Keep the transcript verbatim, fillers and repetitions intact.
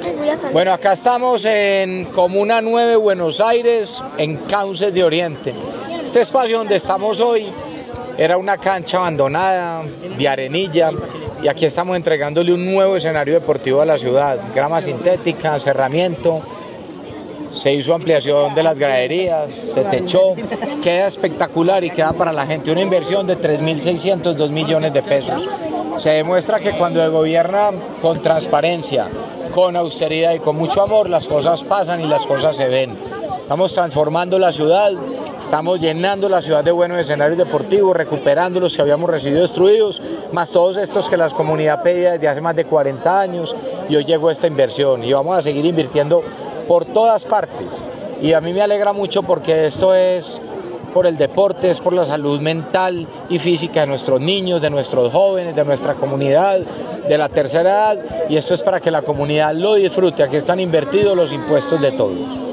Bueno, acá estamos en Comuna nueve, Buenos Aires, en Cauces de Oriente. Este espacio donde estamos hoy era una cancha abandonada de arenilla y aquí estamos entregándole un nuevo escenario deportivo a la ciudad. Grama sintética, cerramiento, se hizo ampliación de las graderías, se techó, queda espectacular y queda para la gente una inversión de tres mil seiscientos dos millones de pesos. Se demuestra que cuando se gobierna con transparencia, con austeridad y con mucho amor, las cosas pasan y las cosas se ven. Estamos transformando la ciudad, estamos llenando la ciudad de buenos escenarios deportivos, recuperando los que habíamos recibido destruidos, más todos estos que la comunidad pedía desde hace más de cuarenta años, y hoy llegó esta inversión y vamos a seguir invirtiendo por todas partes. Y a mí me alegra mucho porque esto es por el deporte, es por la salud mental y física de nuestros niños, de nuestros jóvenes, de nuestra comunidad, de la tercera edad, y esto es para que la comunidad lo disfrute. Aquí están invertidos los impuestos de todos.